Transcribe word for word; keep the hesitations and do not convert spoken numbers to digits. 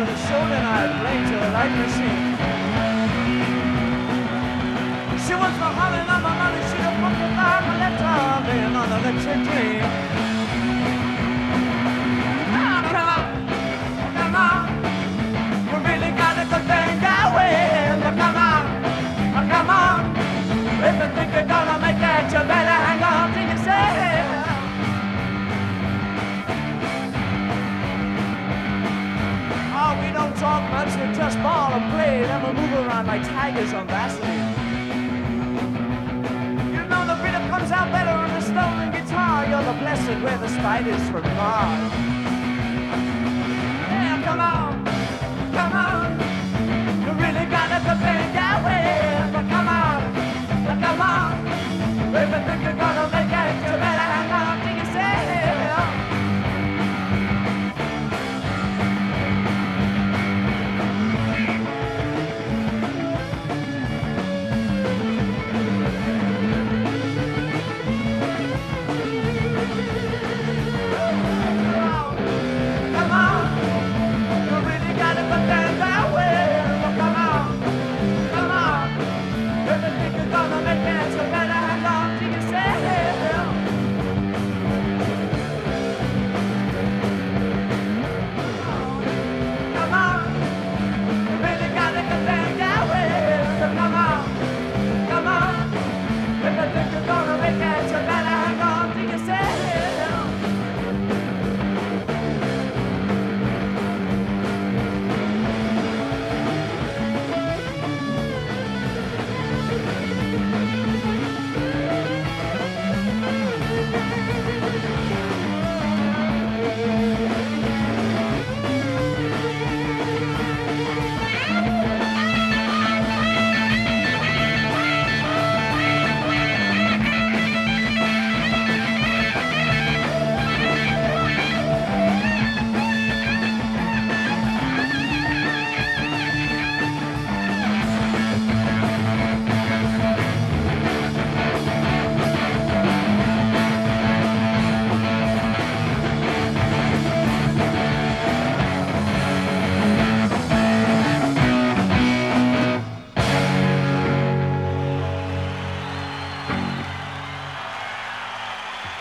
the shoulder and I played to the light machine. She was for hollering on my money, she'd have put the back and left her being on the electric dream. Oh, come on, come on, you really got a good thing going. But come on, oh, come on, if you think you're gonna make it, you better hang on till you say. Oh, we don't talk much, we just ball and play, then we move around like tigers on Vaseline. Comes out better on the stolen guitar. You're the blessed where the spiders from Mars. Yeah, come on, come on.